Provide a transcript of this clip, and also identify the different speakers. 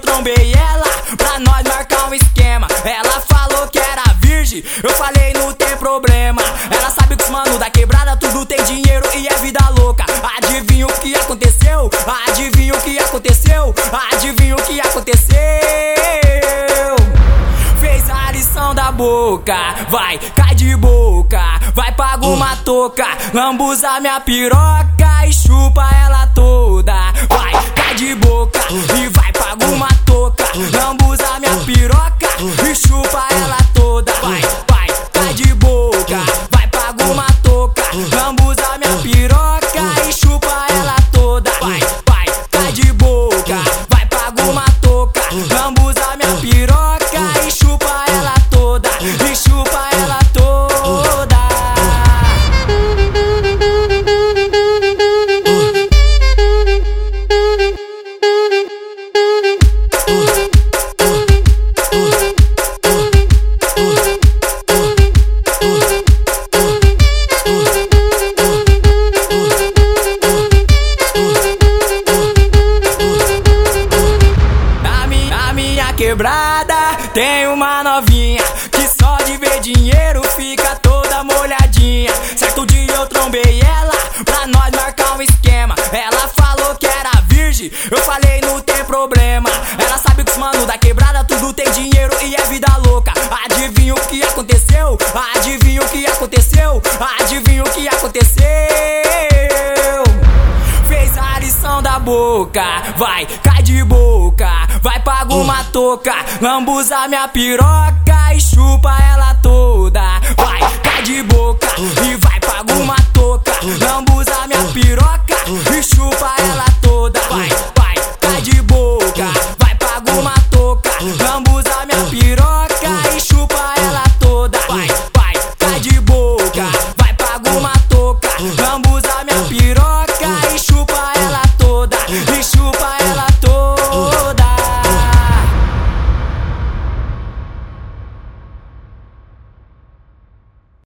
Speaker 1: trombei ela pra nós marcar um esquema. Ela falou que era virgem, eu falei não tem problema. Ela sabe que os mano da quebrada tudo tem dinheiro e é vida louca. Adivinha o que aconteceu? Adivinha o que aconteceu? Adivinha o que aconteceu? Fez a lição da boca, vai, cai de boca, vai pra alguma toca, lambuza minha piroca e chupa ela toda. Vai, cai de boca e vai pra alguma toca, lambuza minha piroca e chupa ela toda. Vai, vai, cai de boca, vai pra alguma toca, lambuza minha piroca e chupa ela toda. Vai, vai, cai de boca, vai pra alguma toca, lambuza minha piroca e chupa ela toda, e chupa ela toda. Na minha quebrada tem uma novinha que só de ver dinheiro fica toda molhadinha. Certo dia eu trombei ela pra nós marcar um esquema. Ela falou que era virgem, eu falei não tem problema. Ela sabe que os mano da quebrada tudo tem dinheiro e é vida louca. Adivinha o que aconteceu? Adivinha o que aconteceu? Adivinha o que aconteceu? Fez a lição da boca, vai, cai de boca, vai pra alguma toca, lambuza minha piroca e chupa ela toda. Vai, cai de boca e vai pra alguma